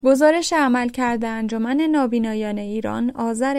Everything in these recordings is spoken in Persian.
گزارش عملکرد انجمن نابینایان ایران آذر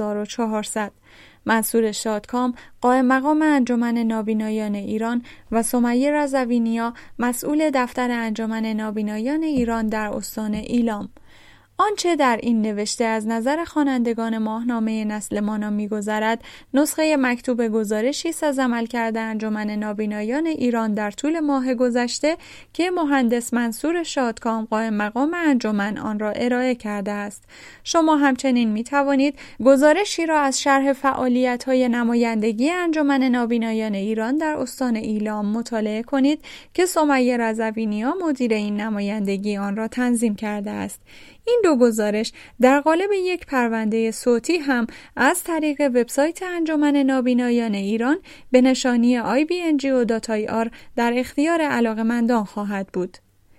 1400. منصور شادکام، قائم مقام انجمن نابینایان ایران و سمیه رضوی، مسئول دفتر انجمن نابینایان ایران در استان ایلام. آنچه در این نوشته از نظر خوانندگان ماهنامه نسل مانا می‌گذرد، نسخه مکتوب گزارشی است از عملکرد انجمن نابینایان ایران در طول ماه گذشته که مهندس منصور شادکام، قائم مقام انجمن، آن را ارائه کرده است. شما همچنین می‌توانید گزارشی را از شرح فعالیت‌های نمایندگی انجمن نابینایان ایران در استان ایلام مطالعه کنید که سمیه رضوی مدیر این نمایندگی آن را تنظیم کرده است. این دو گزارش در قالب یک پرونده صوتی هم از طریق وبسایت انجمن نابینایان ایران به نشانی IBNGO.ir در اختیار علاقه‌مندان خواهد بود.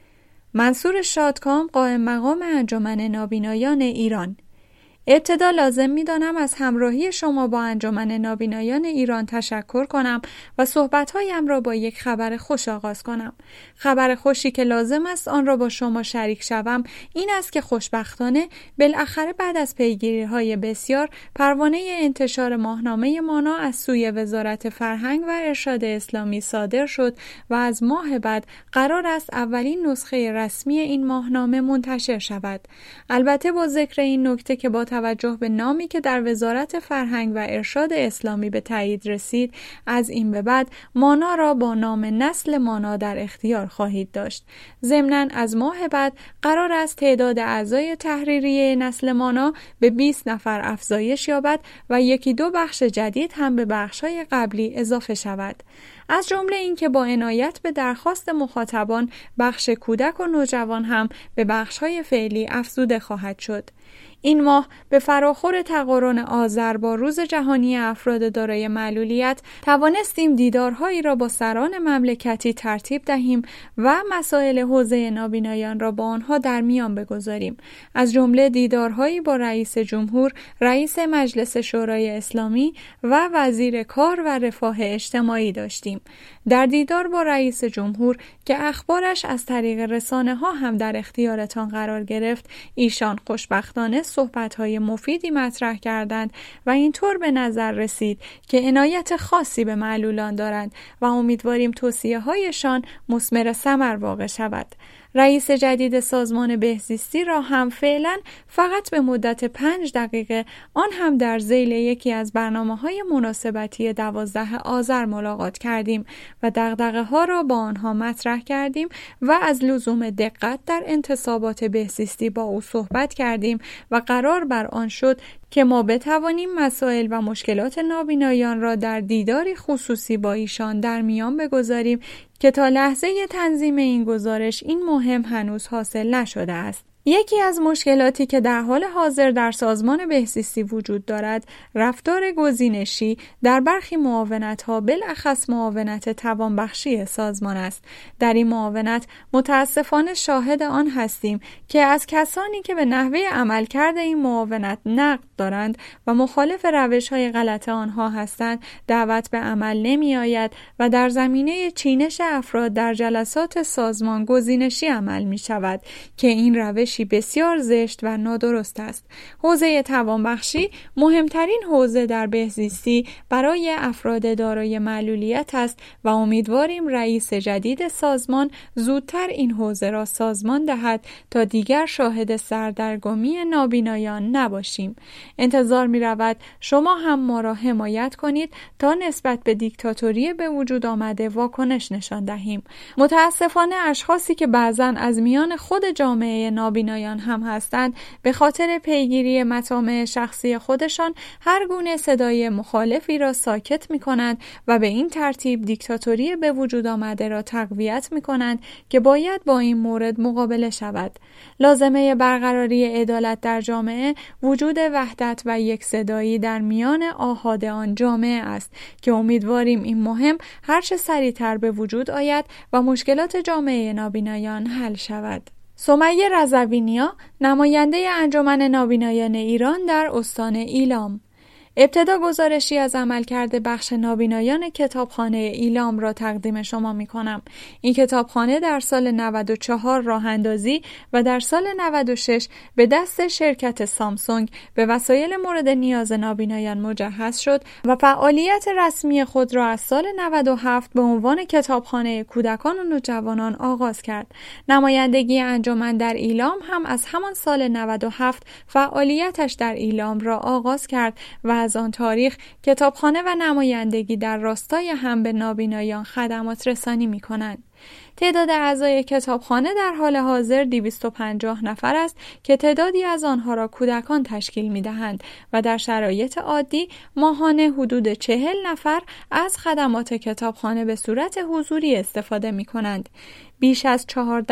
منصور شادکام، قائم مقام انجمن نابینایان ایران. ابتدا لازم می‌دانم از همراهی شما با انجمن نابینایان ایران تشکر کنم و صحبت‌هایم را با یک خبر خوش آغاز کنم. خبر خوشی که لازم است آن را با شما شریک شوم این است که خوشبختانه بالاخره بعد از پیگیری‌های بسیار پروانه انتشار ماهنامه مانا از سوی وزارت فرهنگ و ارشاد اسلامی صادر شد و از ماه بعد قرار است اولین نسخه رسمی این ماهنامه منتشر شود. البته با ذکر این نکته که با توجه به نامی که در وزارت فرهنگ و ارشاد اسلامی به تایید رسید، از این به بعد مانا را با نام نسل مانا در اختیار خواهید داشت. ضمناً از ماه بعد قرار است تعداد اعضای تحریریه نسل مانا به 20 نفر افزایش یابد و یکی دو بخش جدید هم به بخش‌های قبلی اضافه شود. از جمله این که با عنایت به درخواست مخاطبان بخش کودک و نوجوان هم به بخش‌های فعلی افزوده خواهد شد. این ماه به فراخور تقارن آذر با روز جهانی افراد دارای معلولیت توانستیم دیدارهایی را با سران مملکتی ترتیب دهیم و مسائل حوزه نابینایان را با آنها در میان بگذاریم. از جمله دیدارهایی با رئیس جمهور، رئیس مجلس شورای اسلامی و وزیر کار و رفاه اجتماعی داشتیم. در دیدار با رئیس جمهور که اخبارش از طریق رسانه‌ها هم در اختیارتان قرار گرفت، ایشان خوشبختانه صحبت‌های مفیدی مطرح کردند و اینطور به نظر رسید که عنایت خاصی به معلولان دارند و امیدواریم توصیه‌هایشان مثمر ثمر واقع شود. رئیس جدید سازمان بهزیستی را هم فعلا فقط به مدت 5 دقیقه، آن هم در ذیل یکی از برنامه‌های مناسبتی 12 آذر ملاقات کردیم و دغدغه‌ها را با آنها مطرح کردیم و از لزوم دقت در انتصابات بهزیستی با او صحبت کردیم و قرار بر آن شد که ما بتوانیم مسائل و مشکلات نابینایان را در دیداری خصوصی با ایشان در میان بگذاریم که تا لحظه تنظیم این گزارش این مهم هنوز حاصل نشده است. یکی از مشکلاتی که در حال حاضر در سازمان بهزیستی وجود دارد، رفتار گزینشی در برخی معاونت‌ها، بالاخص معاونت توانبخشی سازمان است. در این معاونت متاسفانه شاهد آن هستیم که از کسانی که به نحوه عملکرد این معاونت نقد دارند و مخالف روش‌های غلط آنها هستند، دعوت به عمل نمی‌آید و در زمینه چینش افراد در جلسات سازمان گزینشی عمل می‌شود که این روش بسیار زشت و نادرست است. حوزه توانبخشی مهمترین حوزه در بهزیستی برای افراد دارای معلولیت است و امیدواریم رئیس جدید سازمان زودتر این حوزه را سازمان دهد تا دیگر شاهد سردرگمی نابینایان نباشیم. انتظار می رود شما هم ما را حمایت کنید تا نسبت به دیکتاتوری به وجود آمده واکنش نشان دهیم. متاسفانه اشخاصی که بعضاً از میان خود جامعه نابینایان هم هستند، به خاطر پیگیری مطامع شخصی خودشان هر گونه صدای مخالفی را ساکت می کنند و به این ترتیب دیکتاتوری به وجود آمده را تقویت می کنند که باید با این مورد مقابله شود. لازمه برقراری عدالت در جامعه وجود وحدت و یک صدایی در میان آحاد آن جامعه است که امیدواریم این مهم هرچه سریعتر به وجود آید و مشکلات جامعه نابینایان حل شود. سمیه رضوی، نماینده انجمن نابینایان ایران در استان ایلام. ابتدا گزارشی از عملکرد بخش نابینایان کتابخانه ایلام را تقدیم شما می کنم. این کتابخانه در سال 94 راه اندازی و در سال 96 به دست شرکت سامسونگ به وسایل مورد نیاز نابینایان مجهز شد و فعالیت رسمی خود را از سال 97 به عنوان کتابخانه کودکان و نوجوانان آغاز کرد. نمایندگی انجمن در ایلام هم از همان سال 97 فعالیتش در ایلام را آغاز کرد و از آن تاریخ کتابخانه و نمایندگی در راستای هم به نابینایان خدمات رسانی می کنند. تعداد اعضای کتابخانه در حال حاضر 250 نفر است که تعدادی از آنها را کودکان تشکیل می دهند و در شرایط عادی ماهانه حدود 40 نفر از خدمات کتابخانه به صورت حضوری استفاده می کنند. بیش از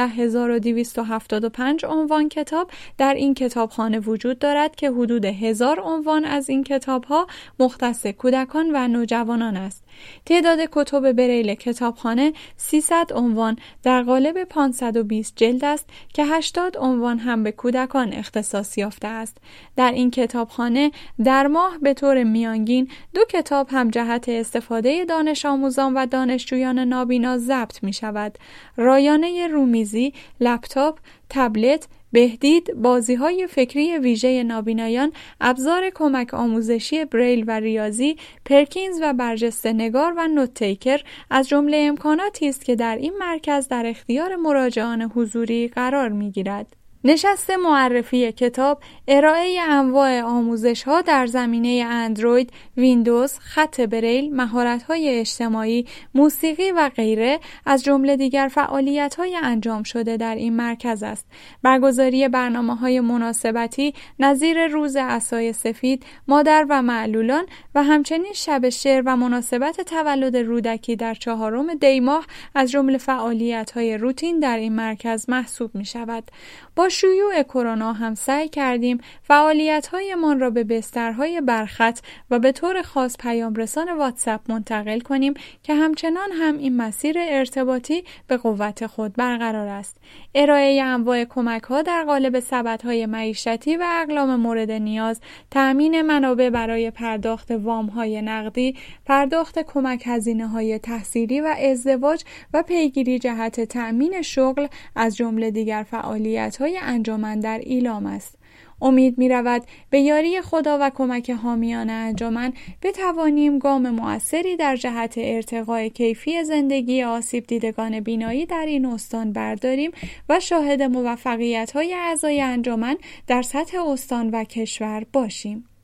14275 عنوان کتاب در این کتابخانه وجود دارد که حدود 1000 عنوان از این کتاب‌ها مختص کودکان و نوجوانان است. تعداد کتب بریل کتابخانه 300 عنوان در قالب 520 جلد است که 80 عنوان هم به کودکان اختصاص یافته است. در این کتابخانه در ماه به طور میانگین 2 کتاب هم جهت استفاده دانش آموزان و دانشجویان نابینا ضبط می شود. رایانه رومیزی، لپتاپ، تبلت، بهدید، بازی‌های فکری ویژه نابینایان، ابزار کمک آموزشی بریل و ریاضی، پرکینز و برجسته نگار و نوت تیکر از جمله امکاناتی است که در این مرکز در اختیار مراجعان حضوری قرار می‌گیرد. نشست معرفی کتاب، ارائه انواع آموزش‌ها در زمینه اندروید، ویندوز، خط بریل، مهارت‌های اجتماعی، موسیقی و غیره از جمله دیگر فعالیت‌های انجام شده در این مرکز است. برگزاری برنامه‌های مناسبتی نظیر روز عصای سفید، مادر و معلولان و همچنین شب شعر و مناسبت تولد رودکی در 4 دی ماه از جمله فعالیت‌های روتین در این مرکز محسوب می‌شود. با شیوع کرونا هم سعی کردیم فعالیت‌هایمان را به بسترهای برخط و به طور خاص پیام رسان واتساپ منتقل کنیم که همچنان هم این مسیر ارتباطی به قوت خود برقرار است. ارائه انواع کمک‌ها در قالب سبدهای معیشتی و اقلام مورد نیاز، تأمین منابع برای پرداخت وام‌های نقدی، پرداخت کمک هزینه‌های تحصیلی و ازدواج و پیگیری جهت تأمین شغل از جمله دیگر فعالیت‌های انجمن در ایلام است. امید می رود به یاری خدا و کمک حامیان انجمن بتوانیم گام مؤثری در جهت ارتقاء کیفی زندگی آسیب دیدگان بینایی در این استان برداریم و شاهد موفقیت‌های اعضای انجمن در سطح استان و کشور باشیم.